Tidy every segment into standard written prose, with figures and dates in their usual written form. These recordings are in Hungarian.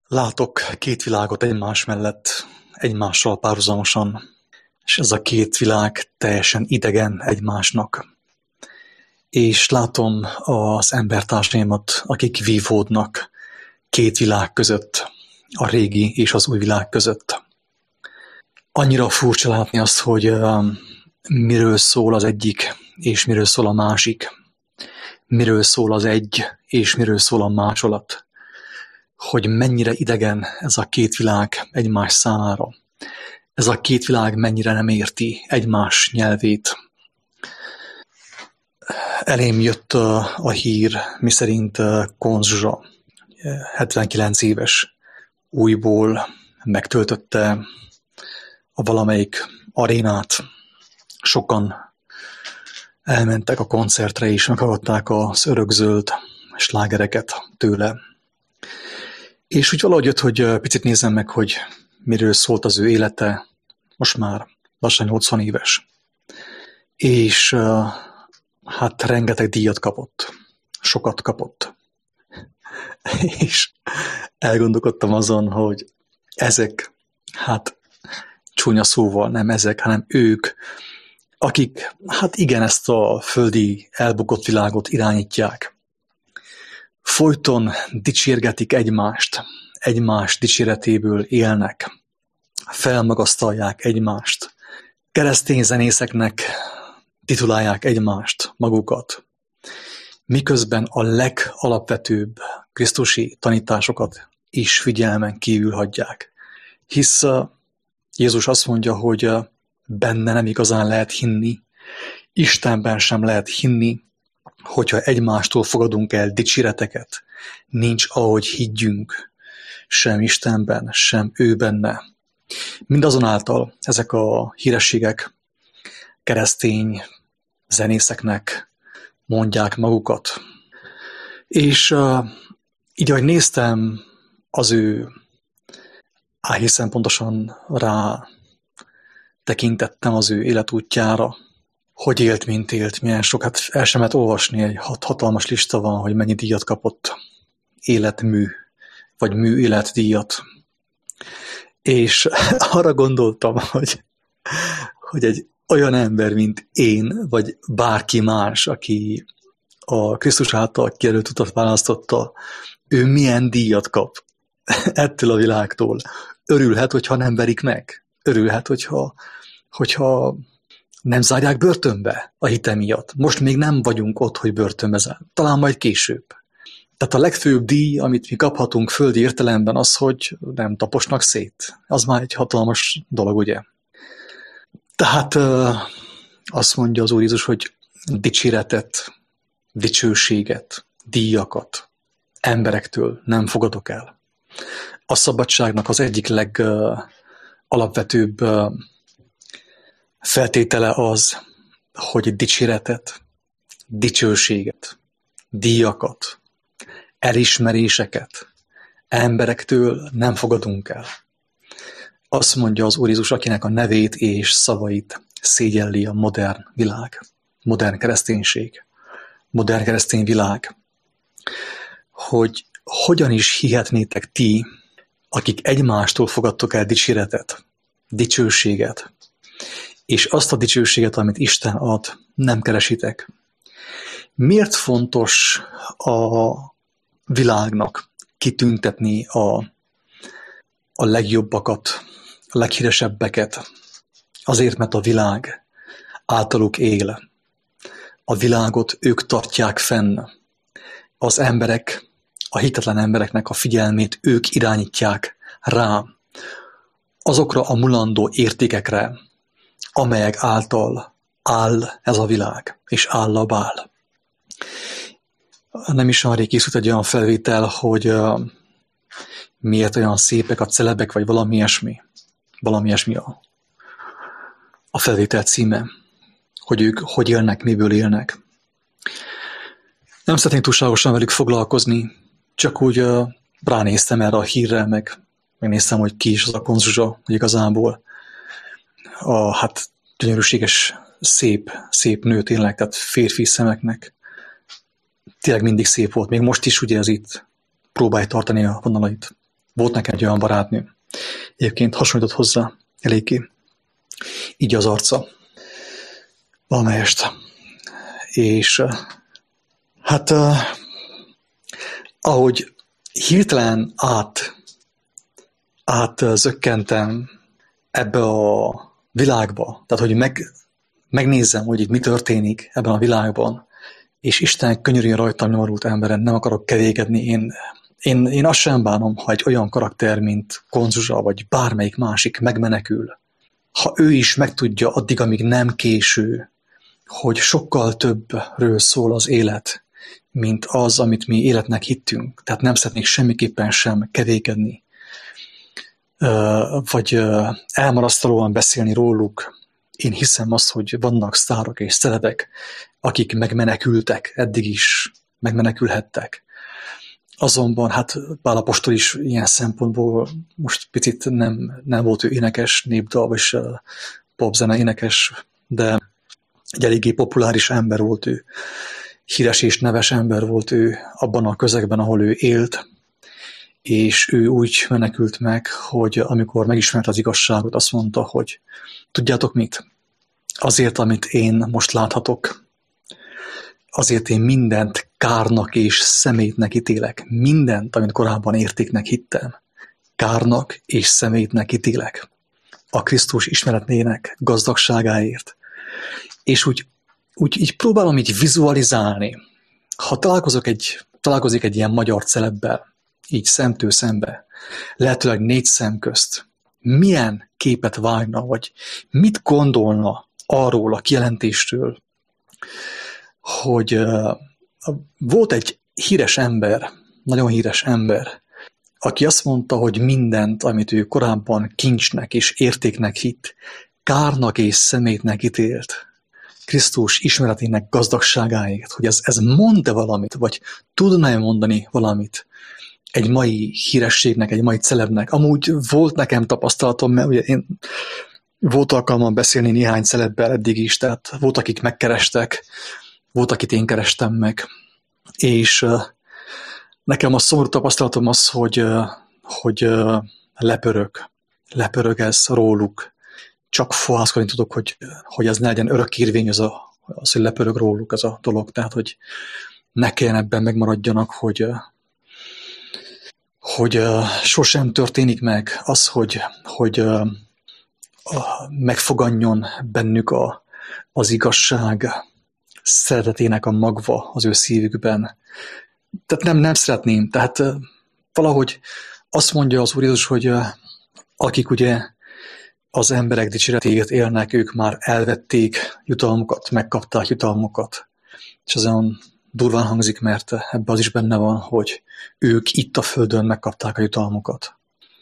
Látok két világot egymás mellett, egymással párhuzamosan, és ez a két világ teljesen idegen egymásnak. És látom az embertársaimat, akik vívódnak két világ között, a régi és az új világ között. Annyira furcsa látni azt, hogy miről szól az egyik, és miről szól a másik. Miről szól az egy, és miről szól a másolat. Hogy mennyire idegen ez a két világ egymás számára. Ez a két világ mennyire nem érti egymás nyelvét. Elém jött a hír, miszerint Koncz Zsuzsa, 79 éves, újból megtöltötte a valamelyik arénát. Sokan elmentek a koncertre és meghallgatták az örökzöld slágereket tőle. És úgy valahogy jött, hogy picit nézzem meg, hogy miről szólt az ő élete, most már lassan 80 éves. És hát rengeteg díjat kapott, sokat kapott. És elgondolkodtam azon, hogy ezek, hát csúnya szóval nem ezek, hanem ők, akik, hát igen, ezt a földi elbukott világot irányítják. Folyton dicsérgetik egymást, egymás dicséretéből élnek, felmagasztalják egymást, keresztény zenészeknek titulálják egymást, magukat, miközben a legalapvetőbb krisztusi tanításokat is figyelmen kívül hagyják. Hisz Jézus azt mondja, hogy benne nem igazán lehet hinni, Istenben sem lehet hinni, hogyha egymástól fogadunk el dicséreteket, nincs ahogy higgyünk, sem Istenben, sem ő benne. Mindazonáltal ezek a hírességek keresztény zenészeknek mondják magukat. És így, ahogy néztem az ő, hiszen pontosan rá tekintettem az ő életútjára, hogy élt, mint élt, milyen sok, hát el sem lehet olvasni, egy hatalmas lista van, hogy mennyi díjat kapott, életmű, vagy mű-életdíjat. És arra gondoltam, hogy egy olyan ember, mint én, vagy bárki más, aki a Krisztus által kijelölt utat választotta, ő milyen díjat kap ettől a világtól. Örülhet, hogyha nem verik meg. Örülhet, hogyha nem zárják börtönbe a hite miatt. Most még nem vagyunk ott, hogy börtönbe zár. Talán majd később. Tehát a legfőbb díj, amit mi kaphatunk földi értelemben az, hogy nem taposnak szét. Az már egy hatalmas dolog, ugye? Tehát azt mondja az Úr Jézus, hogy dicséretet, dicsőséget, díjakat emberektől nem fogadok el. A szabadságnak az egyik legalapvetőbb feltétele az, hogy dicséretet, dicsőséget, díjakat, elismeréseket emberektől nem fogadunk el. Azt mondja az Úr Jézus, akinek a nevét és szavait szégyelli a modern világ, modern kereszténység, modern keresztény világ, hogy hogyan is hihetnétek ti, akik egymástól fogadtok el dicséretet, dicsőséget, és azt a dicsőséget, amit Isten ad, nem keresitek. Miért fontos a világnak kitüntetni a legjobbakat, a leghíresebbeket? Azért, mert a világ általuk él. A világot ők tartják fenn. Az emberek, a hitetlen embereknek a figyelmét ők irányítják rá. Azokra a mulandó értékekre, amelyek által áll ez a világ, és áll a bál. Nem is olyan rég készült egy olyan felvétel, hogy miért olyan szépek a celebek, vagy valami ilyesmi a felvétel címe, hogy ők hogy élnek, miből élnek. Nem szeretnék túlságosan velük foglalkozni, csak úgy ránéztem erre a hírre, megnéztem, hogy ki is az a Koncz Zsuzsa, hogy igazából hát gyönyörűséges, szép nő tényleg, tehát férfi szemeknek. Tényleg mindig szép volt, még most is ugye ez itt próbálja tartani a vonalait. Volt nekem egy olyan barátnő. Egyébként hasonlított hozzá eléggé. Így az arca. Valamelyest. És hát ahogy hirtelen átzökkentem ebbe a világba, tehát hogy megnézzem, hogy itt mi történik ebben a világban, és Isten könyörűen rajtam nyomorult emberen, nem akarok kevékedni, én azt sem bánom, ha egy olyan karakter, mint Konzsuzsa, vagy bármelyik másik megmenekül. Ha ő is megtudja addig, amíg nem késő, hogy sokkal többről szól az élet, mint az, amit mi életnek hittünk. Tehát nem szeretnék semmiképpen sem kevékedni, vagy elmarasztalóan beszélni róluk. Én hiszem azt, hogy vannak sztárok és celebek, akik megmenekültek, eddig is megmenekülhettek. Azonban hát Pál apostol is ilyen szempontból most picit nem volt ő énekes, népdal, vagy popzene énekes, de egy eléggé populáris ember volt ő. Híres és neves ember volt ő abban a közegben, ahol ő élt, és ő úgy menekült meg, hogy amikor megismerte az igazságot, azt mondta, hogy tudjátok mit? Azért, amit én most láthatok, azért én mindent kárnak és szemétnek ítélek. Mindent, amit korábban értéknek hittem, kárnak és szemétnek ítélek. A Krisztus ismeretnének gazdagságáért. És úgy így próbálom így vizualizálni. Ha találkozik egy ilyen magyar celebbel, így szemtől szembe, lehetőleg 4 szem közt, milyen képet vágna, vagy mit gondolna arról a kijelentésről, hogy volt egy híres ember, nagyon híres ember, aki azt mondta, hogy mindent, amit ő korábban kincsnek és értéknek hitt, kárnak és szemétnek ítélt, Krisztus ismeretének gazdagságáért, hogy ez mond-e valamit, vagy tudna-e mondani valamit egy mai hírességnek, egy mai celebnek. Amúgy volt nekem tapasztalatom, mert ugye én volt alkalmam beszélni néhány celebbel eddig is, tehát volt, akik megkerestek, volt, akit én kerestem meg, és nekem a szomorú tapasztalatom az, hogy lepörög ez róluk. Csak fohászkodni tudok, hogy ez ne legyen örökérvény, az, hogy lepörög róluk ez a dolog. Tehát, hogy ne kelljen ebben megmaradjanak, hogy sosem történik meg az, hogy megfoganjon bennük az igazság szeretetének a magva az ő szívükben. Tehát nem szeretném. Tehát valahogy azt mondja az Úr Jézus, hogy akik ugye az emberek dicséretéért élnek, ők már elvették jutalmukat, megkapták jutalmukat. És ez olyan durván hangzik, mert ebben az is benne van, hogy ők itt a földön megkapták a jutalmukat.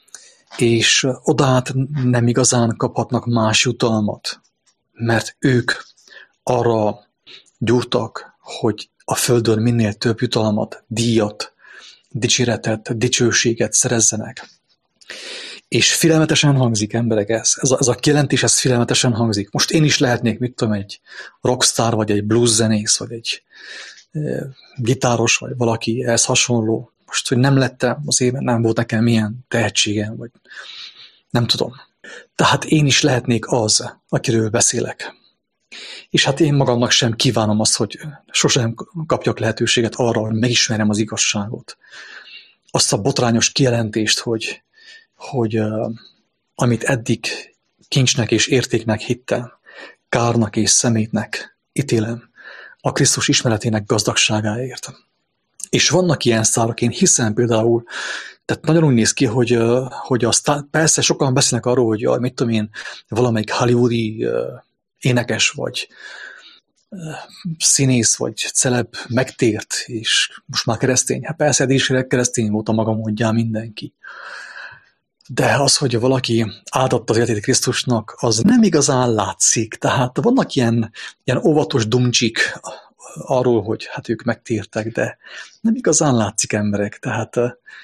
És odát nem igazán kaphatnak más jutalmat, mert ők arra gyúrtak, hogy a földön minél több jutalmat, díjat, dicséretet, dicsőséget szerezzenek. És félelmetesen hangzik, emberek, ez a kijelentés, ez félelmetesen hangzik. Most én is lehetnék, mit tudom, egy rockstar, vagy egy blueszenész, vagy egy gitáros, vagy valaki ehhez hasonló. Most, hogy nem lettem az éven, nem volt nekem milyen tehetségem, vagy nem tudom. Tehát én is lehetnék az, akiről beszélek. És hát én magamnak sem kívánom azt, hogy sosem kapjak lehetőséget arra, hogy megismerjem az igazságot. Azt a botrányos kijelentést, hogy amit eddig kincsnek és értéknek hittem, kárnak és szemétnek ítélem a Krisztus ismeretének gazdagságáért. És vannak ilyen sztárok, én hiszem például, tehát nagyon úgy néz ki, hogy persze sokan beszélnek arról, hogy mit tudom én, valamelyik hollywoodi énekes, vagy színész, vagy celeb megtért, és most már keresztény. Hát persze, eddig is keresztény volt a maga módján mindenki. De az, hogy valaki áldatta az életét Krisztusnak, az nem igazán látszik. Tehát vannak ilyen óvatos dumcsik arról, hogy hát ők megtértek, de nem igazán látszik, emberek. Tehát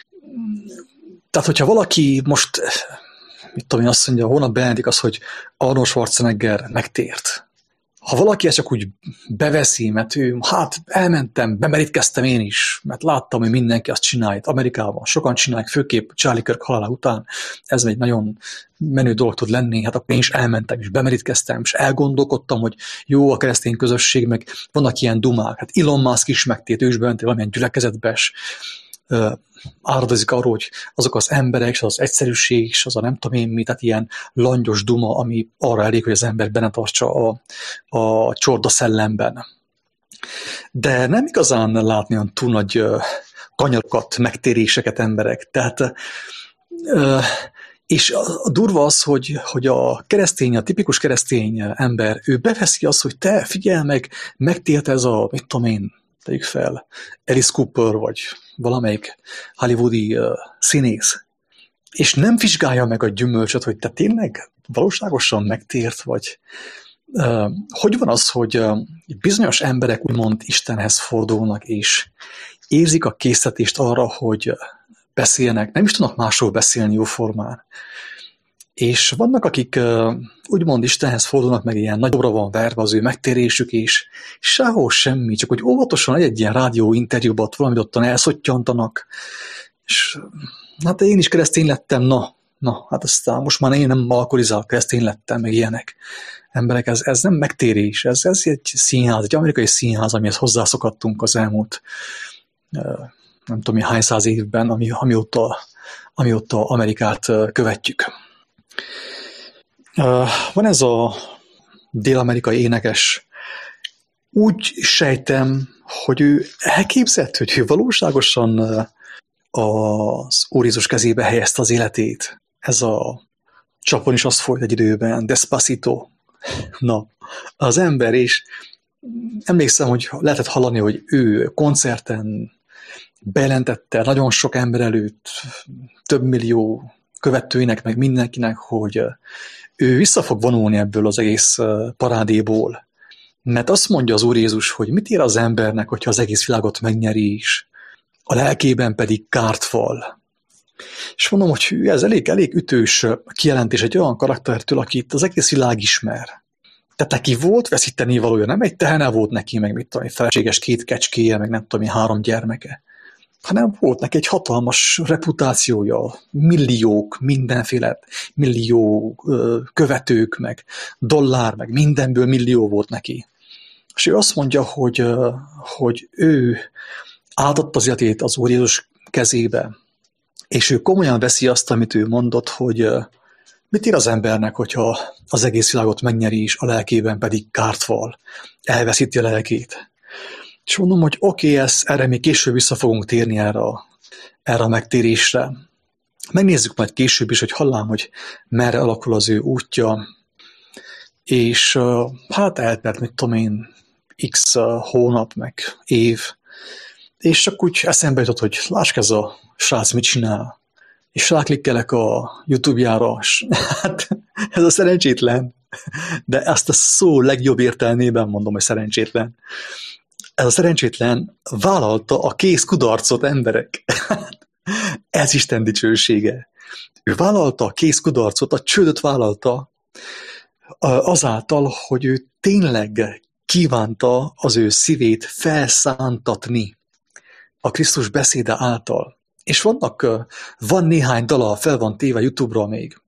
hogyha valaki most, mit tudom én, azt mondja, hónap bejelentik az, hogy Arnold Schwarzenegger megtért. ha valaki ezt csak úgy beveszi, mert ő, hát elmentem, bemerítkeztem én is, mert láttam, hogy mindenki azt csinálja. Amerikában sokan csinálják, főképp Charlie Kirk halála után, ez egy nagyon menő dolog tud lenni, hát akkor én is elmentem, és bemerítkeztem, és elgondolkodtam, hogy jó a keresztény közösség, meg vannak ilyen dumák, hát Elon Musk is megtért, ő is bement valamilyen gyülekezetbe, és áradozik arról, hogy azok az emberek, és az egyszerűség, és az a nem tudom én mi, tehát ilyen langyos duma, ami arra elég, hogy az ember benne tartsa a csorda szellemben. De nem igazán látni olyan túl nagy kanyarokat, megtéréseket emberek. Tehát, és a durva az, hogy a keresztény, a tipikus keresztény ember, ő beveszi azt, hogy te figyelj meg, megtért ez a, mit tudom én, tegyük fel, Alice Cooper, vagy valamelyik hollywoodi színész, és nem vizsgálja meg a gyümölcsöt, hogy te tényleg valóságosan megtért, vagy hogy van az, hogy bizonyos emberek úgymond Istenhez fordulnak, és érzik a késztetést arra, hogy beszélnek, nem is tudnak másról beszélni jóformán. És vannak, akik úgymond Istenhez fordulnak, meg ilyen nagyobbra van verve az ő megtérésük, és sehol semmi, csak hogy óvatosan egy ilyen rádió interjúban valamit ottan elszotttyantanak, és hát én is keresztény lettem, hát aztán most már én nem alkoholizálok, keresztény lettem, meg ilyenek. Emberek, ez nem megtérés, ez egy színház, egy amerikai színház, amihez hozzászokattunk az elmúlt nem tudom, hány száz évben, amióta Amerikát követjük. Van ez a dél-amerikai énekes, úgy sejtem, hogy ő elképzelt, hogy ő valóságosan az Úr Jézus kezébe helyezte az életét. Ez a csapon is azt folyt egy időben, Despacito. Na, az ember is, emlékszem, hogy lehetett hallani, hogy ő koncerten bejelentette nagyon sok ember előtt, több millió követőinek, meg mindenkinek, hogy ő vissza fog vonulni ebből az egész parádéból. Mert azt mondja az Úr Jézus, hogy mit ér az embernek, hogyha az egész világot megnyeri is, a lelkében pedig kárt val. És mondom, hogy ez elég ütős kijelentés egy olyan karaktertől, akit az egész világ ismer. Tehát neki volt veszíteni valója, nem egy tehene volt neki, meg mit tudom, feleséges 2 kecskéje, meg nem tudom, 3 gyermeke, hanem volt neki egy hatalmas reputációja, milliók, mindenféle millió követők, meg dollár, meg mindenből millió volt neki. És ő azt mondja, hogy ő átadta az életét az Úr Jézus kezébe, és ő komolyan veszi azt, amit ő mondott, hogy mit ér az embernek, hogyha az egész világot megnyeri, és a lelkében pedig kárt val, elveszíti a lelkét. És mondom, hogy oké, erre még később vissza fogunk térni erre a megtérésre. Megnézzük majd később is, hogy hallám, hogy merre alakul az ő útja, és hát eltelt, mit tudom én, x hónap, meg év, és csak úgy eszembe jutott, hogy láss ez a srác mit csinál, és ráklikkelek a YouTube-jára, és hát ez a szerencsétlen, de ezt a szó legjobb értelmében mondom, hogy szerencsétlen. Ez a szerencsétlen vállalta a kész kudarcot, emberek. Ez Isten dicsősége. Ő vállalta a kész kudarcot, a csődöt vállalta azáltal, hogy ő tényleg kívánta az ő szívét felszántatni a Krisztus beszéde által. És van néhány dala, fel van téve YouTube-ra még.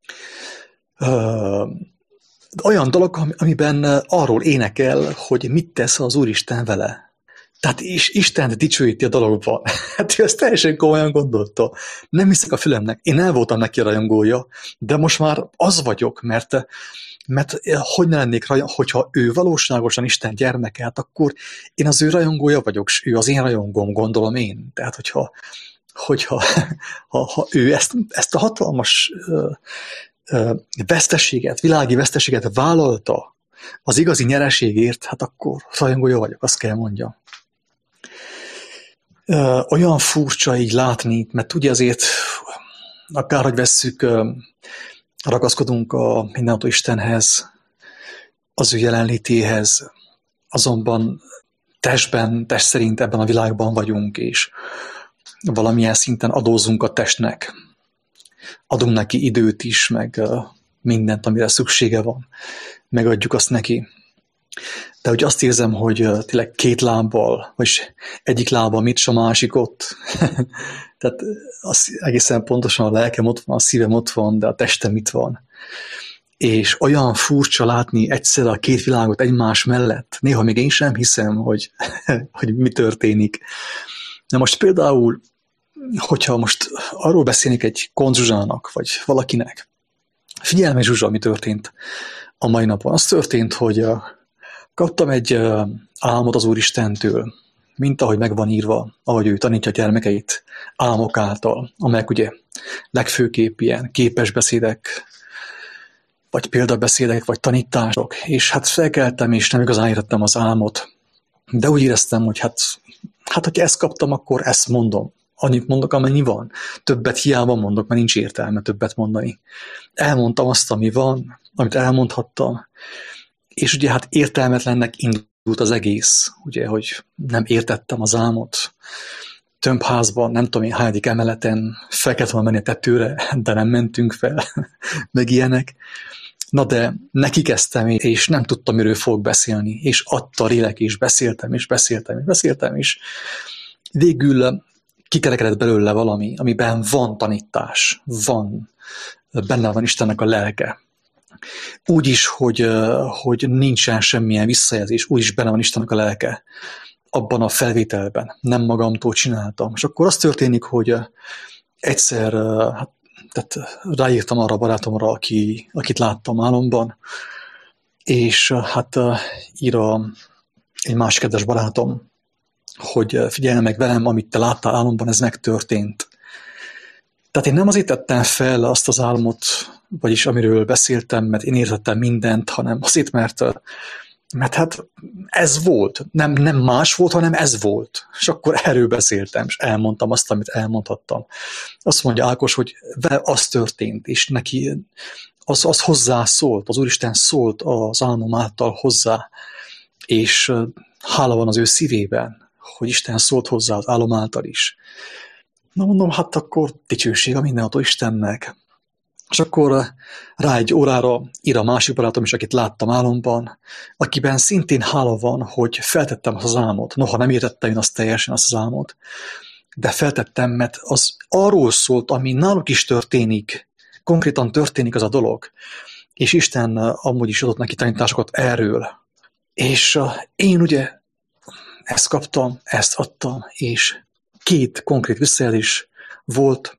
Olyan dolog, amiben arról énekel, hogy mit tesz az Úristen vele. Tehát és Isten dicsőíti a dalokban. Hát ő ezt teljesen komolyan gondolta. Nem hiszek a fülemnek. Én el voltam neki a rajongója, de most már az vagyok, mert hogy ne lennék, hogyha ő valóságosan Isten gyermeke, hát akkor én az ő rajongója vagyok, és ő az én rajongóm, gondolom én. Tehát, hogyha ő ezt a hatalmas veszteséget, világi veszteséget vállalta az igazi nyereségért, hát akkor rajongója vagyok, azt kell mondjam. Olyan furcsa így látni, mert ugye azért akárhogy vesszük, ragaszkodunk a mindenható Istenhez, az ő jelenlétéhez, azonban test szerint ebben a világban vagyunk, és valamilyen szinten adózunk a testnek. Adunk neki időt is, meg mindent, amire szüksége van. Megadjuk azt neki. De hogy azt érzem, hogy tényleg két lábbal, vagy egyik lábbal mit, s a másik ott. Tehát az egészen pontosan a lelkem ott van, a szívem ott van, de a testem itt van. És olyan furcsa látni egyszerre a két világot egymás mellett. Néha még én sem hiszem, hogy, hogy mi történik. De most például, hogyha most arról beszélnék egy Koncz Zsuzsának, vagy valakinek, figyelj meg Zsuzsa, mi történt a mai napon. Az történt, hogy kaptam egy álmot az Úristentől, mint ahogy meg van írva, ahogy ő tanítja a gyermekeit álmok által, amelyek ugye legfőképp ilyen képesbeszédek, vagy példabeszédek, vagy tanítások, és hát felkeltem, és nem igazán értettem az álmot, de úgy éreztem, hogy hát hogyha ezt kaptam, akkor ezt mondom. Annyit mondok, amennyi van. Többet hiába mondok, mert nincs értelme többet mondani. Elmondtam azt, ami van, amit elmondhattam, és ugye hát értelmetlennek indult az egész, ugye, hogy nem értettem az álmot. Tömbházban, nem tudom én, hányadik emeleten fel kellett volna menni a tetőre, de nem mentünk fel, meg ilyenek. Na de neki kezdtem, és nem tudtam, miről fogok beszélni, és adta a lélek, és beszéltem, és végül kikerekedett belőle valami, amiben van tanítás, benne van Istennek a lelke. Úgy is, hogy nincsen semmilyen visszajelzés, úgy is benne van Istennek a lelke abban a felvételben. Nem magamtól csináltam. És akkor az történik, hogy egyszer tehát ráírtam arra a barátomra, akit láttam álomban, és hát ír egy más kedves barátom, hogy figyelj meg velem, amit te láttál álomban, ez megtörtént. Tehát én nem azért tettem fel azt az álmot, vagyis amiről beszéltem, mert én értettem mindent, hanem azért, mert hát ez volt. Nem más volt, hanem ez volt. És akkor erről beszéltem, és elmondtam azt, amit elmondhattam. Azt mondja Ákos, hogy vele az történt, és neki az hozzá szólt, az Úristen szólt az álmom által hozzá, és hála van az ő szívében, hogy Isten szólt hozzá az álom által is. Na mondom, hát akkor dicsőség a mindenható Istennek. És akkor rá egy órára ír a másik barátom is, akit láttam álomban, akiben szintén hála van, hogy feltettem azt az álmot. Noha nem értettem én azt teljesen, azt az álmot, de feltettem, mert az arról szólt, ami náluk is történik, konkrétan történik az a dolog, és Isten amúgy is adott neki tanításokat erről. És én ugye ezt kaptam, ezt adtam, és két konkrét visszajelzés volt,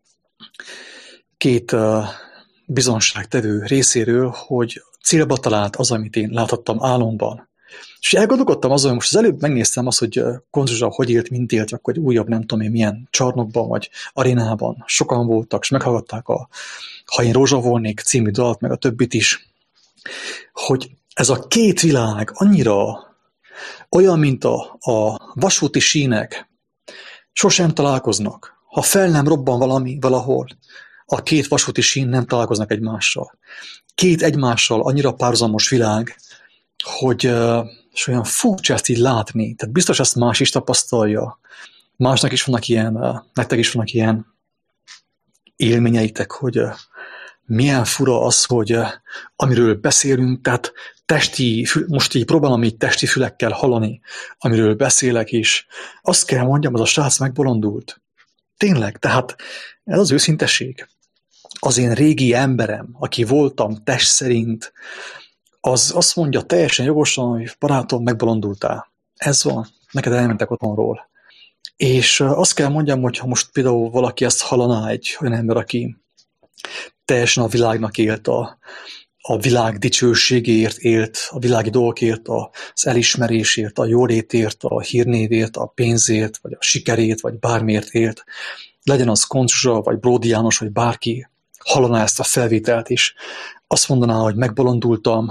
két bizonságtevő részéről, hogy célba talált az, amit én láthattam álomban. És elgondolkodtam azon, hogy most az előbb megnéztem azt, hogy Koncz Zsuzsa hogy élt, mint élt, akkor egy újabb, nem tudom én milyen csarnokban, vagy arénában sokan voltak, és meghallgatták a Ha én rózsa volnék című dalt, meg a többit is, hogy ez a két világ annyira olyan, mint a vasúti sínek, sosem találkoznak. Ha fel nem robban valami valahol, a két vasúti sín nem találkoznak egymással. Két egymással annyira párhuzamos világ, hogy és olyan furcsa ezt így látni. Tehát biztos ezt más is tapasztalja. Másnak is vannak ilyen, nektek is vannak ilyen élményeitek, hogy milyen fura az, hogy amiről beszélünk, tehát most így próbálom így testi fülekkel hallani, amiről beszélek, és azt kell mondjam, az a srác megbolondult. Tényleg, tehát ez az őszintesség. Az én régi emberem, aki voltam test szerint, az azt mondja teljesen jogosan, hogy barátom, megbolondultál. Ez van, neked elmentek otthonról. És azt kell mondjam, hogy ha most például valaki ezt hallaná, egy olyan ember, aki teljesen a világnak élt, a világ dicsőségéért élt, a világi dolgokért, az elismerésért, a jólétért, a hírnévért, a pénzért, vagy a sikerét, vagy bármiért élt, legyen az Koncz Zsuzsa, vagy Bródi János, vagy bárki, hallaná ezt a felvételt is, azt mondaná, hogy megbolondultam,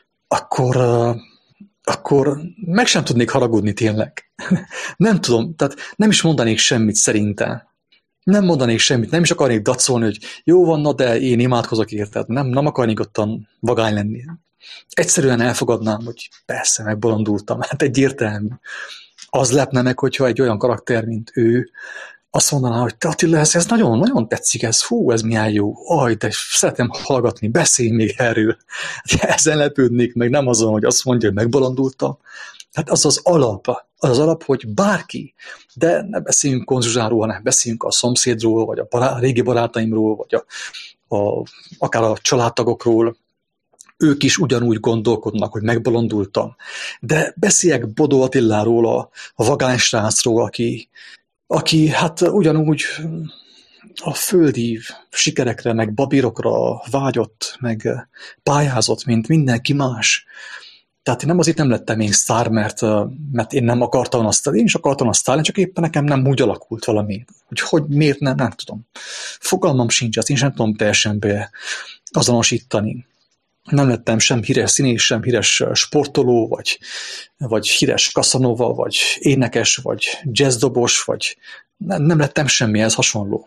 akkor meg sem tudnék haragudni tényleg. Nem tudom, tehát nem is mondanék semmit szerintem. Nem mondanék semmit, nem is akarnék dacolni, hogy jó van, na, de én imádkozok érted. Nem akarnék ottan vagány lenni. Egyszerűen elfogadnám, hogy persze, megbolondultam. Hát egyértelmű. Az lepne meg, hogyha egy olyan karakter, mint ő, azt mondaná, hogy te Attila, ez nagyon, nagyon tetszik, ez milyen jó, de szeretem hallgatni, beszélj még erről. Ezen lepődnék meg, nem azon, hogy azt mondja, hogy megbolondultam. Hát az az alap, hogy bárki, de ne beszéljünk Konzsuzsáról, hanem beszéljünk a szomszédról, vagy a régi barátaimról, vagy akár a családtagokról, ők is ugyanúgy gondolkodnak, hogy megbolondultam. De beszéljek Bodó Attiláról, a vagány srácról, aki hát ugyanúgy a földi sikerekre, meg babírokra vágyott, meg pályázott, mint mindenki más. Tehát én nem azért nem lettem én sztár, mert én nem akartam a sztár, én is akartam a sztár, csak éppen nekem nem úgy alakult valami. Hogy miért nem tudom. Fogalmam sincs, azt én sem tudom teljesen beazonosítani. Nem lettem sem híres színész, sem híres sportoló, vagy híres Casanova, vagy énekes, vagy jazzdobos, vagy nem lettem semmihez hasonló.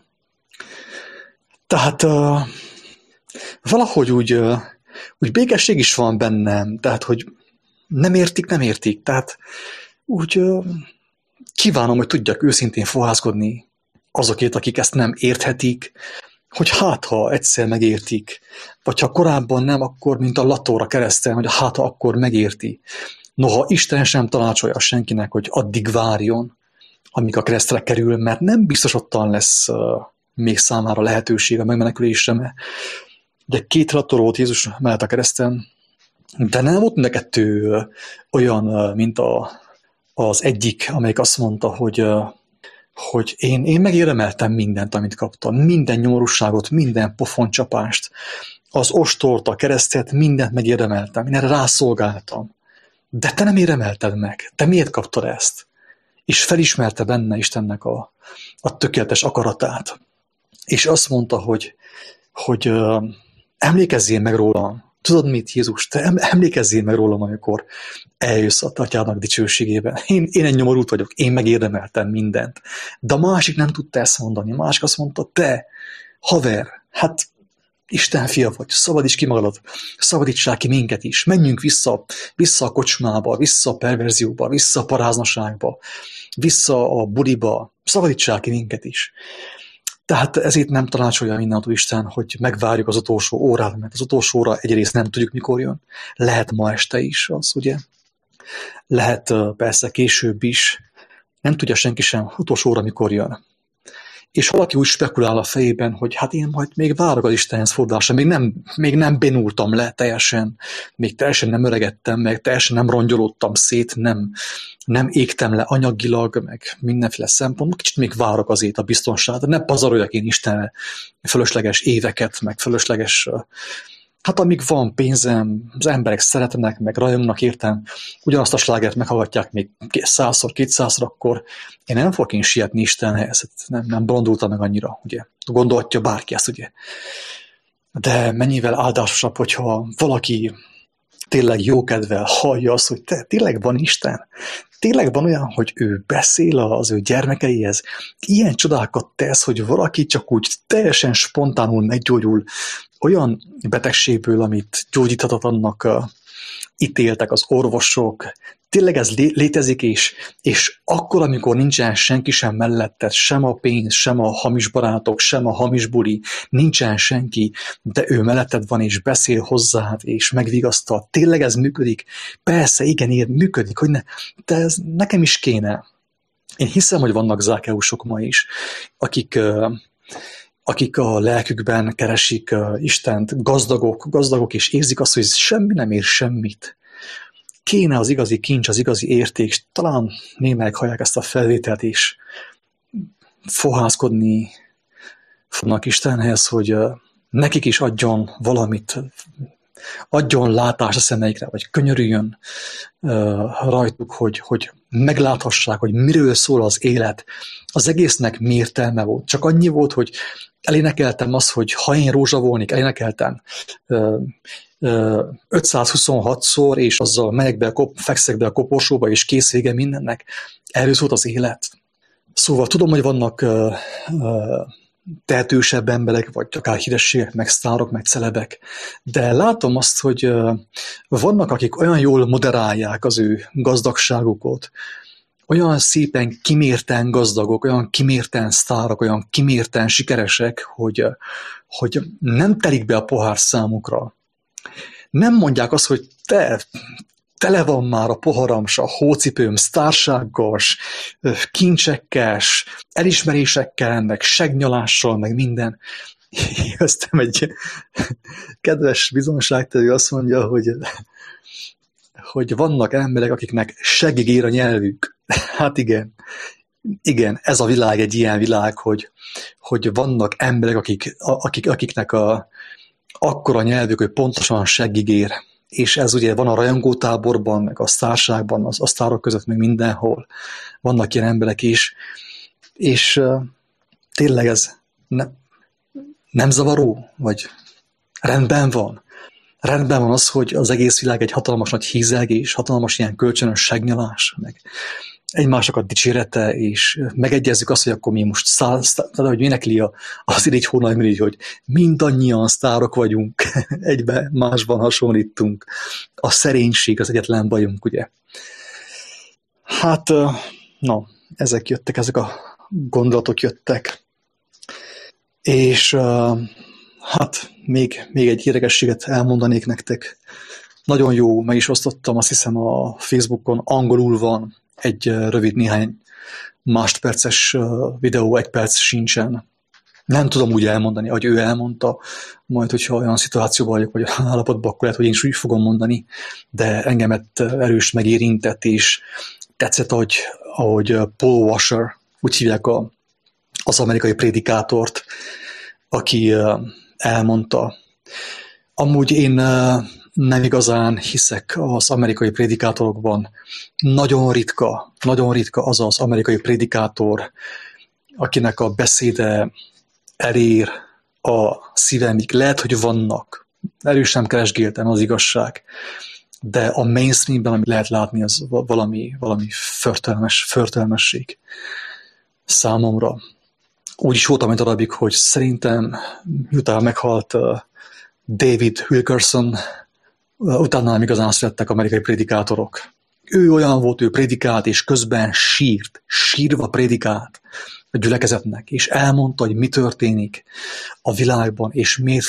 Tehát valahogy úgy békesség is van bennem, tehát hogy nem értik. Tehát úgy kívánom, hogy tudjak őszintén fohászkodni azokért, akik ezt nem érthetik, hogy hát, ha egyszer megértik, vagy ha korábban nem, akkor mint a Latóra kereszten, hogy hát, ha akkor megérti. Noha Isten sem tanácsolja senkinek, hogy addig várjon, amíg a keresztre kerül, mert nem biztos ottan lesz még számára lehetőség a megmenekülésre, mert ugye 2 Lator volt Jézus mellett a kereszten, de nem volt mind a 2 olyan, mint az egyik, amelyik azt mondta, hogy én megérdemeltem mindent, amit kaptam, minden nyomorúságot, minden pofoncsapást, az ostort, a keresztet, mindent megérdemeltem, én erre rászolgáltam. De te nem érdemelted meg, te miért kaptad ezt? És felismerte benne Istennek a tökéletes akaratát. És azt mondta, hogy emlékezzél meg rólam. Tudod mit, Jézus, te emlékezzél meg rólam, amikor eljössz a atyának dicsőségében. Én egy nyomorult vagyok, én megérdemeltem mindent. De a másik nem tudta ezt mondani. A másik azt mondta, te, haver, hát Isten fia vagy, szabadíts ki magadat, szabadítsál ki minket is, menjünk vissza a kocsmába, vissza a perverzióba, vissza a paráznaságba, vissza a buliba, szabadítsál ki minket is. Tehát ezért nem tanácsolja mindentől Isten, hogy megvárjuk az utolsó órát, mert az utolsó óra egyrészt nem tudjuk, mikor jön. Lehet ma este is az, ugye? Lehet persze később is. Nem tudja senki sem, utolsó óra mikor jön. És valaki úgy spekulál a fejében, hogy hát én majd még várok az Istenhez fordulásra, még nem bénultam le teljesen, még teljesen nem öregettem, meg teljesen nem rongyolódtam szét, nem égtem le anyagilag, meg mindenféle szempontból, kicsit még várok azért a biztonságra, ne pazaroljak én Istenre fölösleges éveket, meg fölösleges, hát amíg van pénzem, az emberek szeretnek, meg rajongnak értem, ugyanazt a slágert meghallgatják még 100-szor, 200-szor, akkor én nem fogok én sietni Istenhez, nem bolondultam meg annyira, ugye. Gondolhatja bárki ezt, ugye. De mennyivel áldásosabb, hogyha valaki tényleg jókedvel hallja azt, hogy tényleg van Isten, tényleg van olyan, hogy ő beszél az ő gyermekeihez, ilyen csodákat tesz, hogy valaki csak úgy teljesen spontánul meggyógyul olyan betegségből, amit gyógyíthatatlannak ítéltek az orvosok. Tényleg ez létezik, és akkor, amikor nincsen senki sem melletted, sem a pénz, sem a hamis barátok, sem a hamis buli, nincsen senki, de ő melletted van, és beszél hozzád, és megvigasztal. Tényleg ez működik? Persze, igen, működik, hogy de ez nekem is kéne. Én hiszem, hogy vannak Zákeusok ma is, akik a lelkükben keresik Istent, gazdagok, és érzik azt, hogy semmi nem ér semmit. Kéne az igazi kincs, az igazi érték, és talán némelyek hallják ezt a felvételt is, fohászkodni fognak Istenhez, hogy nekik is adjon valamit, adjon látást a szemeikre, vagy könyörüljön rajtuk, hogy megláthassák, hogy miről szól az élet. Az egésznek mi értelme volt. Csak annyi volt, hogy elénekeltem azt, hogy ha én rózsa volnék, elénekeltem 526-szor, és azzal megyek fekszek be a koporsóba, és kész vége mindennek. Erről szólt az élet. Szóval tudom, hogy vannak tehetősebb emberek, vagy akár hírességek, meg sztárok, meg celebek, de látom azt, hogy vannak, akik olyan jól moderálják az ő gazdagságukat, olyan szépen kimérten gazdagok, olyan kimérten sztárok, olyan kimérten sikeresek, hogy nem telik be a pohár számukra. Nem mondják azt, hogy tele van már a poharam, s a hócipőm sztársággal, kincsekkel, elismerésekkel, meg segnyalással, meg minden. Aztán egy kedves bizonságtevő azt mondja, hogy vannak emberek, akiknek seggig ér a nyelvük. Hát igen, ez a világ egy ilyen világ, hogy vannak emberek, akiknek akkora nyelvük, hogy pontosan seggig ér. És ez ugye van a rajongótáborban, meg a sztárságban, a sztárok között, meg mindenhol. Vannak ilyen emberek is. És tényleg ez nem zavaró? Vagy rendben van? Rendben van az, hogy az egész világ egy hatalmas nagy hízelgés, hatalmas ilyen kölcsönös segnyalás, meg egymásnak a dicsérete, és megegyezzük azt, hogy akkor mi most hogy énekli az Irigy Hónalmirigy, hogy mindannyian sztárok vagyunk, egybe másban hasonlítunk. A szerénység az egyetlen bajunk, ugye? Hát, ezek a gondolatok jöttek. És hát még egy érdekességet elmondanék nektek. Nagyon jó, meg is osztottam, azt hiszem a Facebookon, angolul van egy rövid néhány másodperces videó, 1 perc sincsen. Nem tudom úgy elmondani, ahogy ő elmondta, majd hogyha olyan szituációban vagyok, vagy állapotban, akkor lehet, hogy én is úgy fogom mondani, de engemet erős megérintett, és tetszett, ahogy Paul Washer, úgy hívják az amerikai prédikátort, aki elmondta. Amúgy én nem igazán hiszek az amerikai prédikátorokban. Nagyon ritka az az amerikai prédikátor, akinek a beszéde elér a szívemig. Lehet, hogy vannak. Erősen keresgéltem, az igazság. De a mainstreamben, amit lehet látni, az valami förtelmesség számomra. Úgy is voltam egy darabig, hogy szerintem miután meghalt David Wilkerson, utána nem igazán születtek amerikai prédikátorok. Ő olyan volt, ő prédikált, és közben sírva prédikált a gyülekezetnek, és elmondta, hogy mi történik a világban, és miért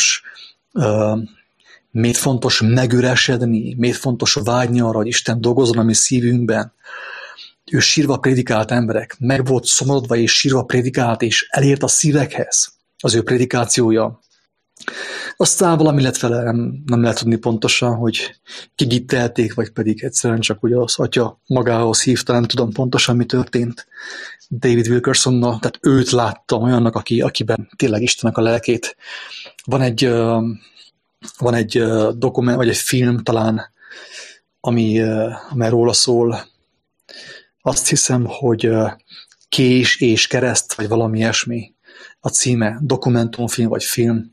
fontos megüresedni, miért fontos vágyni arra, hogy Isten dolgozzon a mi szívünkben. Ő sírva prédikált, emberek, meg volt szomorodva, és sírva prédikált, és elért a szívekhez az ő prédikációja. Aztán valami lett vele, nem lehet tudni pontosan, hogy kigittelték, vagy pedig egyszerűen csak ugye az atya magához hívta, nem tudom pontosan, mi történt David Wilkersonnal, tehát őt láttam olyannak, akiben tényleg Istennek a lelkét. Van egy dokument, vagy egy film talán, ami róla szól. Azt hiszem, hogy Kés és kereszt, vagy valami ilyesmi a címe, dokumentumfilm, vagy film.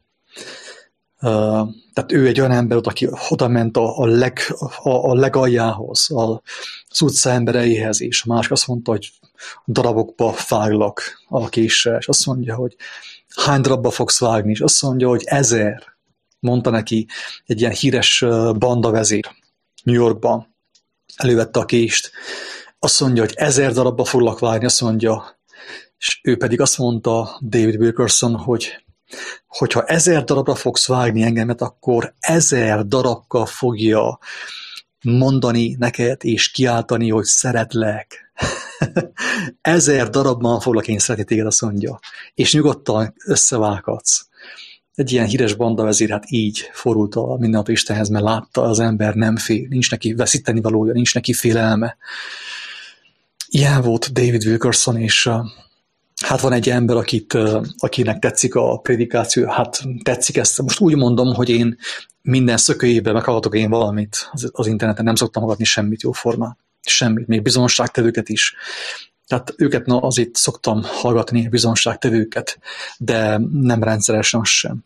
Tehát ő egy olyan ember, aki oda ment a legaljához, az utca embereihez, és a másik azt mondta, hogy darabokba váglak a késsel, és azt mondja, hogy hány darabba fogsz vágni, és azt mondja, hogy 1000, mondta neki egy ilyen híres bandavezér New Yorkban, elővette a kést, azt mondja, hogy 1000 darabba foglak vágni, azt mondja, és ő pedig azt mondta, David Wilkerson, hogyha 1000 darabra fogsz vágni engemet, akkor 1000 darabkal fogja mondani neked és kiáltani, hogy szeretlek. 1000 darabban foglak én szeretni téged, azt mondja. És nyugodtan összevághatsz. Egy ilyen híres bandavezér, hát így fordult a mindennapi Istenhez, mert látta, az ember nem fél, nincs neki veszíteni valója, nincs neki félelme. Ilyen volt David Wilkerson, és hát van egy ember, akinek tetszik a prédikáció, hát tetszik ezt. Most úgy mondom, hogy én minden szökőjében meghallgatok én valamit az interneten, nem szoktam hallgatni semmit jóformán. Semmit, még bizonságtevőket is. Tehát őket azért szoktam hallgatni, bizonságtevőket, de nem rendszeresen sem.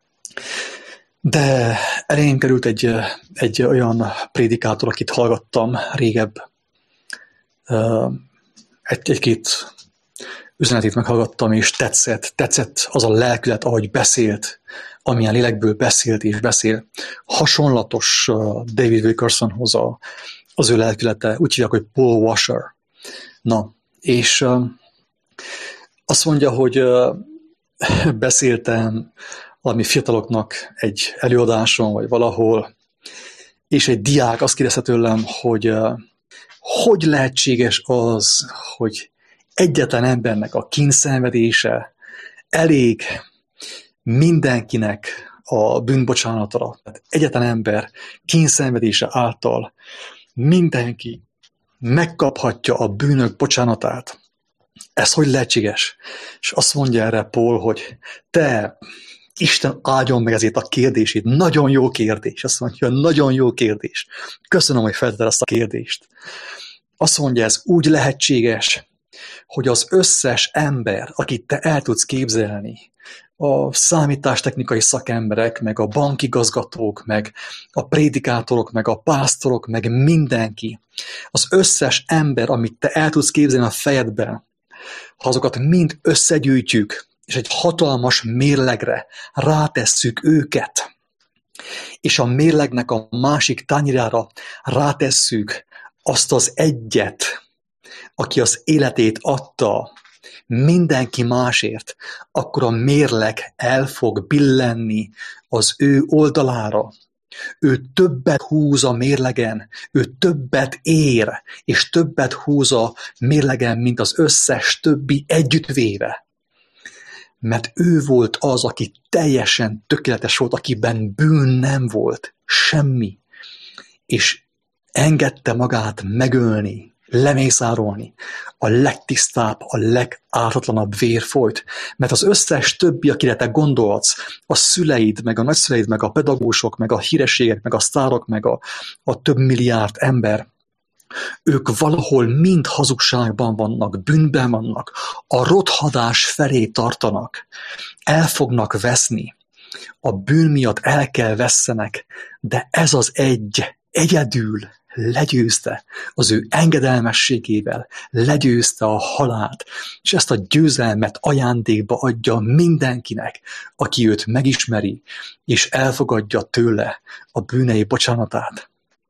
De elém került egy olyan prédikátor, akit hallgattam régebb. Egy-két üzenetét meghallgattam, és tetszett az a lelkület, ahogy beszélt, amilyen lélekből beszélt és beszél. Hasonlatos David Wilkersonhoz az ő lelkülete, úgy hívják, hogy Paul Washer. Na, és azt mondja, hogy beszéltem valami fiataloknak egy előadáson, vagy valahol, és egy diák azt kérdezte tőlem, hogy lehetséges az, hogy egyetlen embernek a kínszenvedése elég mindenkinek a bűnbocsánatra. Tehát egyetlen ember kínszenvedése által mindenki megkaphatja a bűnök bocsánatát. Ez hogy lehetséges? És azt mondja erre Paul, hogy te, Isten áldjon meg ezért a kérdését. Nagyon jó kérdés. Azt mondja, nagyon jó kérdés. Köszönöm, hogy feltetted ezt a kérdést. Azt mondja, ez úgy lehetséges, hogy az összes ember, akit te el tudsz képzelni, a számítástechnikai szakemberek, meg a bankigazgatók, meg a prédikátorok, meg a pásztorok, meg mindenki, az összes ember, amit te el tudsz képzelni a fejedben, ha azokat mind összegyűjtjük, és egy hatalmas mérlegre rátesszük őket, és a mérlegnek a másik tányérára rátesszük azt az egyet, aki az életét adta mindenki másért, akkor a mérleg el fog billenni az ő oldalára. Ő többet húz a mérlegen, ő többet ér, és többet húz a mérlegen, mint az összes többi együttvéve. Mert ő volt az, aki teljesen tökéletes volt, akiben bűn nem volt, semmi. És engedte magát megölni, lemészárolni. A legtisztább, a legártatlanabb vér folyt. Mert az összes többi, akire te gondolsz, a szüleid, meg a nagyszüleid, meg a pedagógusok, meg a hírességek, meg a sztárok, meg a több milliárd ember, ők valahol mind hazugságban vannak, bűnben vannak, a rothadás felé tartanak, el fognak veszni, a bűn miatt el kell vesszenek, de ez az egy egyedül legyőzte az ő engedelmességével, legyőzte a halált, és ezt a győzelmet ajándékba adja mindenkinek, aki őt megismeri, és elfogadja tőle a bűnei bocsánatát.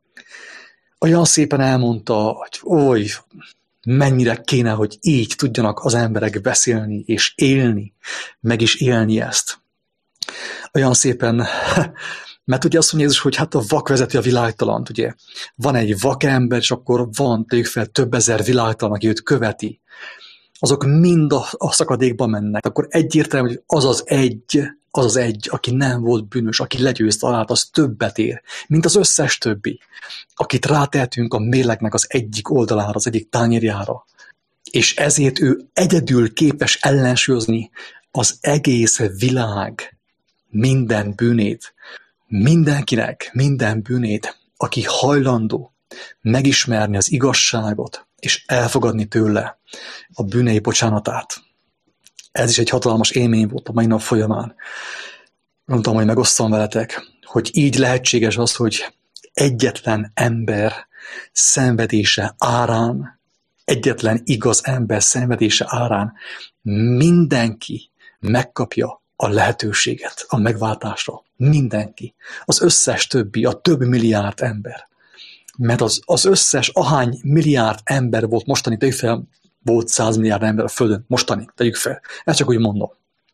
Olyan szépen elmondta, hogy oly, mennyire kéne, hogy így tudjanak az emberek beszélni, és élni, meg is élni ezt. Olyan szépen, mert ugye azt mondja Jézus, hogy hát a vak vezeti a világtalant, ugye. Van egy vak ember, és akkor van, tegyük fel, több ezer világtalan, aki őt követi. Azok mind a szakadékba mennek. Akkor egyértelmű, hogy az az egy, aki nem volt bűnös, aki legyőzte alá, az többet ér, mint az összes többi, akit rátehetünk a mérlegnek az egyik oldalára, az egyik tányérjára. És ezért ő egyedül képes ellensúlyozni az egész világ minden bűnét, mindenkinek minden bűnét, aki hajlandó megismerni az igazságot, és elfogadni tőle a bűnei bocsánatát. Ez is egy hatalmas élmény volt a mai nap folyamán. Mondtam, hogy megosztom veletek, hogy így lehetséges az, hogy egyetlen ember szenvedése árán, egyetlen igaz ember szenvedése árán mindenki megkapja a lehetőséget a megváltásra. Mindenki. Az összes többi, a több milliárd ember. Mert az összes, ahány milliárd ember volt mostani, tegyük fel, volt 100 milliárd ember a Földön, mostani, tegyük fel. Ezt csak úgy mondom.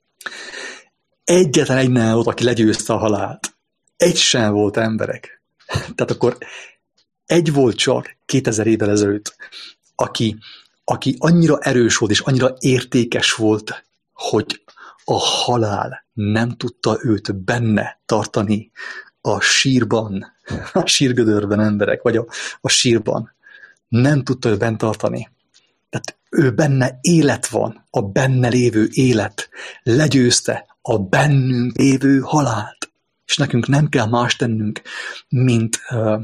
Egyetlen egy nem volt, aki legyőzte a halált. Egy sem volt emberek. Tehát akkor egy volt csak 2000 évvel ezelőtt, aki annyira erős volt, és annyira értékes volt, hogy a halál nem tudta őt benne tartani a sírban, a sírgödörben emberek, vagy a sírban. Nem tudta őt bent tartani. Tehát ő benne élet van, a benne lévő élet legyőzte a bennünk lévő halált. És nekünk nem kell más tennünk, mint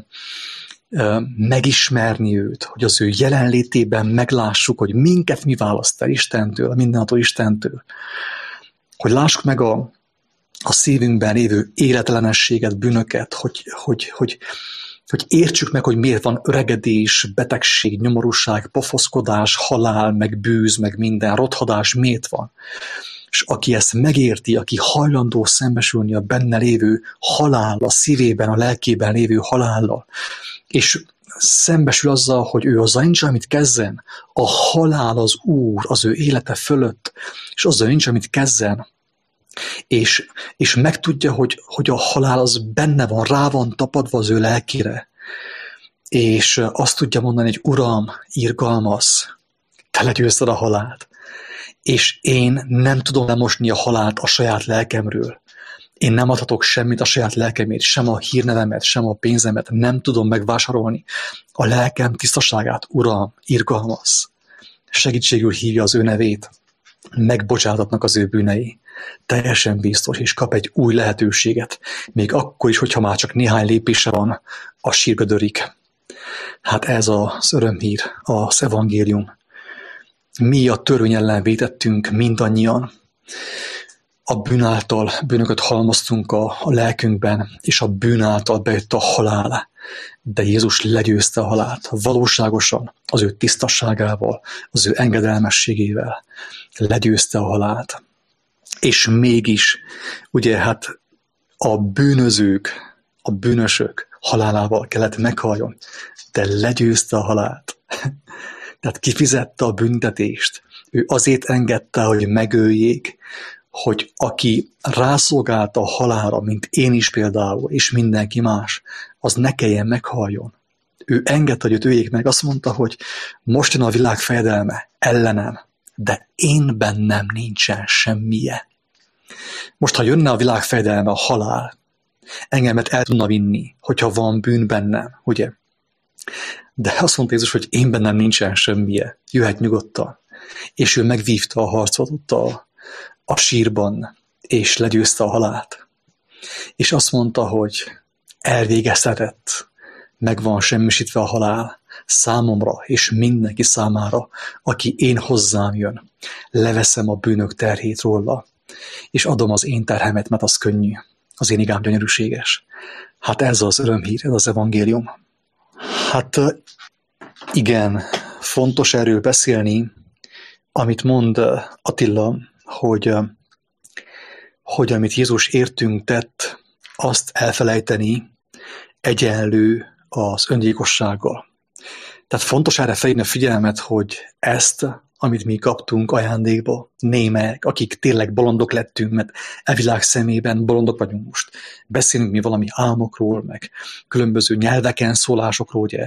megismerni őt, hogy az ő jelenlétében meglássuk, hogy minket mi választ el Istentől, a mindenható Istentől. Hogy lássuk meg a szívünkben lévő életellenességet, bűnöket, hogy értsük meg, hogy miért van öregedés, betegség, nyomorúság, pofoszkodás, halál, meg bűz, meg minden, rothadás, miért van. És aki ezt megérti, aki hajlandó szembesülni a benne lévő haláll, a szívében, a lelkében lévő halállal, és szembesül azzal, hogy ő azzal nincs, amit kezden. A halál az Úr az ő élete fölött, és azzal nincs, amit kezden. És megtudja, hogy a halál az benne van, rá van tapadva az ő lelkére. És azt tudja mondani, hogy Uram, irgalmaz, te legyőzted a halált. És én nem tudom lemosni a halált a saját lelkemről. Én nem adhatok semmit a saját lelkemért, sem a hírnevemet, sem a pénzemet, nem tudom megvásárolni a lelkem tisztaságát. Uram, irgalmaz. Segítségül hívja az ő nevét. Megbocsátatnak az ő bűnei. Teljesen biztos, és kap egy új lehetőséget. Még akkor is, hogyha már csak néhány lépése van, a sírba dörik. Hát ez az örömhír, az evangélium. Mi a törvény ellen vétettünk mindannyian. A bűn által bűnöket halmoztunk a lelkünkben, és a bűn által bejött a halál. De Jézus legyőzte a halált valóságosan, az ő tisztasságával, az ő engedelmességével. Legyőzte a halált. És mégis, ugye hát a bűnözők, a bűnösök halálával kellett meghaljon, de legyőzte a halált. Tehát kifizette a büntetést. Ő azért engedte, hogy megöljék, hogy aki rászolgált a halálra, mint én is például, és mindenki más, az ne kelljen meghaljon. Ő engedte, hogy őt öljék meg, azt mondta, hogy most jön a világ fejedelme ellenem, de én bennem nincsen semmije. Most, ha jönne a világ fejedelme, a halál, engemet el tudna vinni, hogyha van bűn bennem, ugye? De azt mondta Jézus, hogy én bennem nincsen semmije, jöhet nyugodtan. És ő megvívta a harcot ott a sírban, és legyőzte a halált. És azt mondta, hogy elvégeztetett, meg van semmisítve a halál számomra és mindenki számára, aki én hozzám jön. Leveszem a bűnök terhét róla, és adom az én terhemet, mert az könnyű, az én igám gyönyörűséges. Hát ez az örömhír, ez az evangélium. Hát igen, fontos erről beszélni, amit mond Attila, hogy amit Jézus értünk tett, azt elfelejteni egyenlő az öngyilkossággal. Tehát fontos erre felhívni a figyelmet, hogy ezt, amit mi kaptunk ajándékba, némek, akik tényleg bolondok lettünk, mert e világ szemében bolondok vagyunk most. Beszélünk mi valami álmokról, meg különböző nyelveken szólásokról, ugye,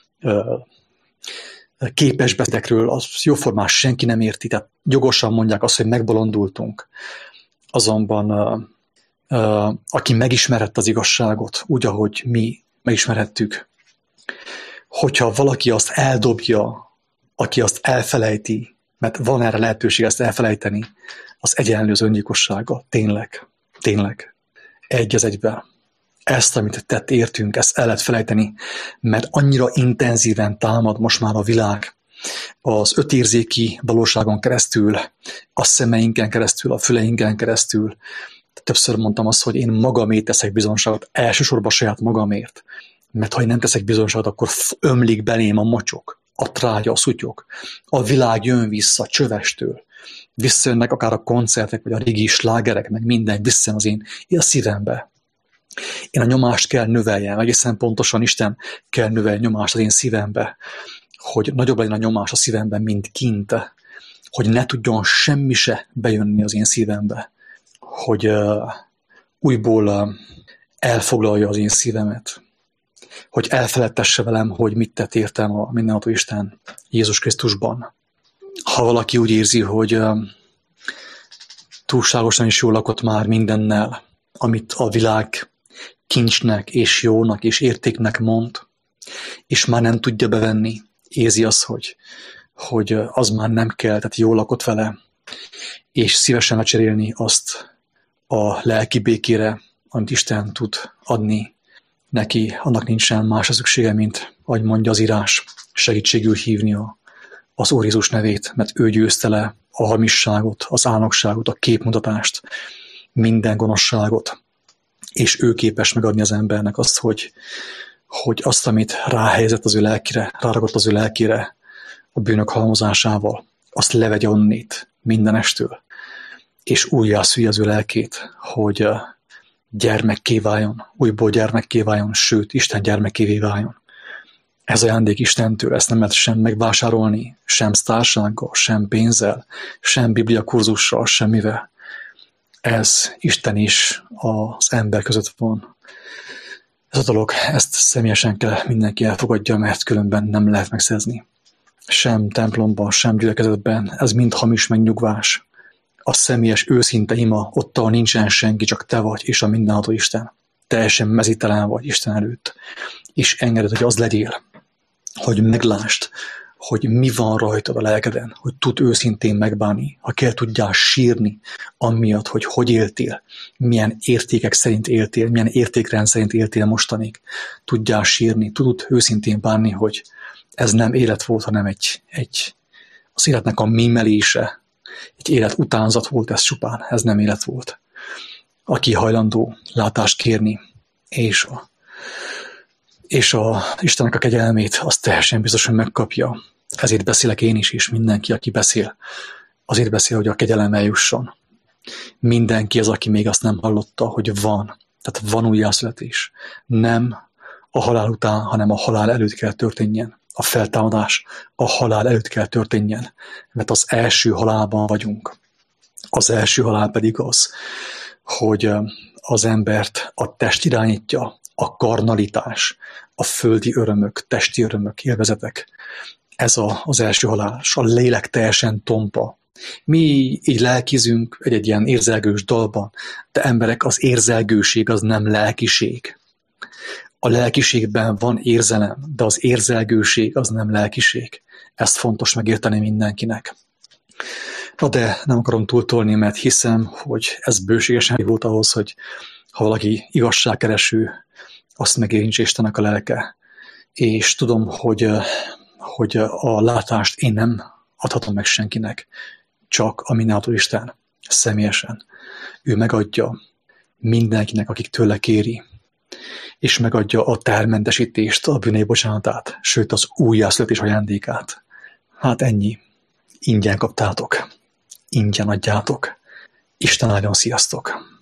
képes beszédekről, az jóformán senki nem érti, tehát jogosan mondják azt, hogy megbolondultunk. Azonban aki megismerett az igazságot, úgy, ahogy mi megismerhettük, hogyha valaki azt eldobja, aki azt elfelejti, mert van erre lehetőség ezt elfelejteni, az egyenlő az öngyilkossága. Tényleg. Egy az egyben. Ezt, amit tett értünk, ezt el lehet felejteni, mert annyira intenzíven támad most már a világ az ötérzéki valóságon keresztül, a szemeinken keresztül, a füleinken keresztül. Többször mondtam azt, hogy én magamért teszek bizonyságot, elsősorban saját magamért. Mert ha én nem teszek bizonyságot, akkor ömlik belém a mocsok, a trágya, a szutyok. A világ jön vissza csövestől. Visszajönnek akár a koncertek, vagy a régi slágerek, meg minden visszajön az én a szívembe. Én a nyomást kell növeljem, egészen pontosan Isten kell növelni nyomást az én szívembe, hogy nagyobb legyen a nyomás a szívemben, mint kint, hogy ne tudjon semmi se bejönni az én szívembe, hogy újból elfoglalja az én szívemet, hogy elfeledtesse velem, hogy mit tett értem a mindenható Isten Jézus Krisztusban. Ha valaki úgy érzi, hogy túlságosan is jól lakott már mindennel, amit a világ kincsnek és jónak és értéknek mond, és már nem tudja bevenni, érzi azt, hogy az már nem kell, tehát jól lakott vele, és szívesen lecserélni azt a lelki békére, amit Isten tud adni neki, annak nincsen más a szüksége, mint, ahogy mondja az írás, segítségül hívni az Úr Jézus nevét, mert ő győzte le a hamisságot, az álnokságot, a képmutatást, minden gonoszságot, és ő képes megadni az embernek azt, hogy azt, amit ráhelyezett az ő lelkére, ráragott az ő lelkére a bűnök halmozásával, azt levegye onnét mindenestől, és újjászülje az ő lelkét, hogy gyermekké váljon, újból gyermekké váljon, sőt, Isten gyermekévé váljon. Ez ajándék Istentől, ezt nem lehet sem megvásárolni, sem sztársággal, sem pénzzel, sem bibliakurzussal, semmivel. Ez Isten is az ember között van. Ez a dolog, ezt személyesen kell mindenki elfogadja, mert különben nem lehet megszerzni. Sem templomban, sem gyülekezetben, ez mind hamis megnyugvás. A személyes őszinte ima, ott, ahol nincsen senki, csak te vagy, és a mindenható Isten. Teljesen mezítelen vagy Isten előtt. És engeded, hogy az legyél, hogy meglásd, hogy mi van rajtad a lelkeden, hogy tud őszintén megbánni, ha kell tudjál sírni, amiatt, hogy éltél, milyen értékek szerint éltél, milyen értékrend szerint éltél mostanig. Tudjál sírni, tudod őszintén bánni, hogy ez nem élet volt, hanem az életnek a mímelése, egy élet utánzat volt ez csupán, ez nem élet volt. Aki hajlandó látást kérni, és a Istennek a kegyelmét, azt teljesen biztosan megkapja. Ezért beszélek én is, és mindenki, aki beszél, azért beszél, hogy a kegyelem eljusson. Mindenki az, aki még azt nem hallotta, hogy van. Tehát van újjászületés. Nem a halál után, hanem a halál előtt kell történjen. A feltámadás a halál előtt kell történjen. Mert az első halálban vagyunk. Az első halál pedig az, hogy az embert a test irányítja, a karnalitás, a földi örömök, testi örömök, élvezetek. Ez az első halál, és a lélek teljesen tompa. Mi így lelkizünk egy ilyen érzelgős dalban, de emberek, az érzelgőség az nem lelkiség. A lelkiségben van érzelem, de az érzelgőség az nem lelkiség. Ezt fontos megérteni mindenkinek. Na de nem akarom túltolni, mert hiszem, hogy ez bőségesen volt ahhoz, hogy ha valaki igazságkereső, azt megérintse Istennek a lelke. És tudom, hogy a látást én nem adhatom meg senkinek, csak a mindenható Isten személyesen. Ő megadja mindenkinek, akik tőle kéri, és megadja a termentesítést, a bűnei bocsánatát, sőt az újjászületés ajándékát. Hát ennyi. Ingyen kaptátok. Ingyen adjátok. Isten áldjon, sziasztok!